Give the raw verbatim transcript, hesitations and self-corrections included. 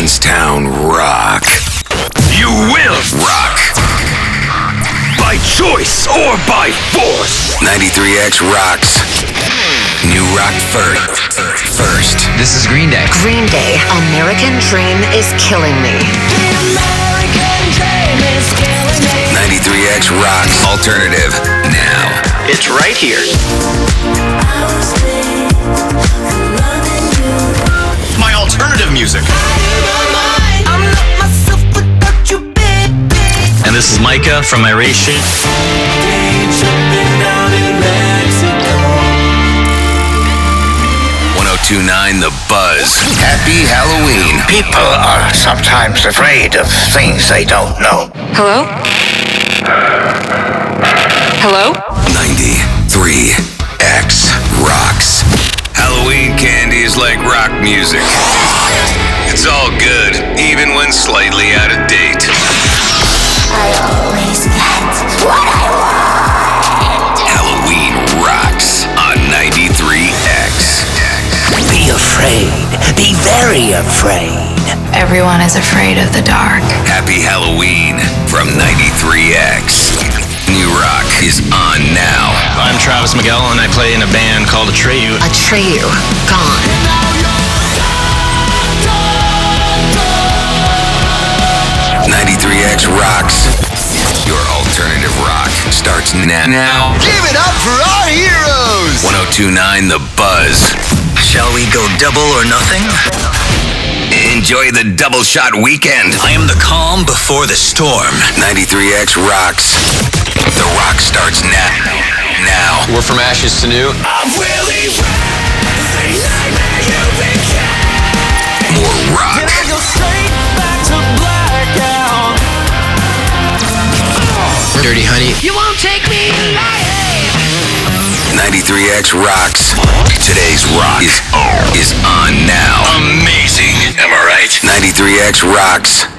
Johnstown rock. You will rock. By choice or by force. ninety-three X rocks. New rock first. First. This is Green Day. Green Day, American Dream is killing me. ninety-three X rocks. Alternative. Now. It's right here. My alternative music. And this is Micah from Iration. one oh two point nine The Buzz. Happy Halloween. People are sometimes afraid of things they don't know. Hello? Hello? ninety-three X rocks. Halloween candy is like rock music. It's all good, even when slightly out of date. I always get what I want. Halloween rocks on ninety-three X. Be afraid. Be very afraid. Everyone is afraid of the dark. Happy Halloween from ninety-three X. New rock is on now. I'm Travis Miguel, and I play in a band called Atreyu. Atreyu, gone. ninety-three X rocks. Your alternative rock starts now. Now. Give it up for our heroes. one oh two point nine The Buzz. Shall we go double or nothing? Enjoy the double shot weekend. I am the calm before the storm. ninety-three X rocks. The rock starts now. Now. We're from Ashes to New. More rock. Dirty Honey. You won't take me alive. ninety-three X rocks. Today's rock is, is on now. Amazing. Am I right? ninety-three X rocks.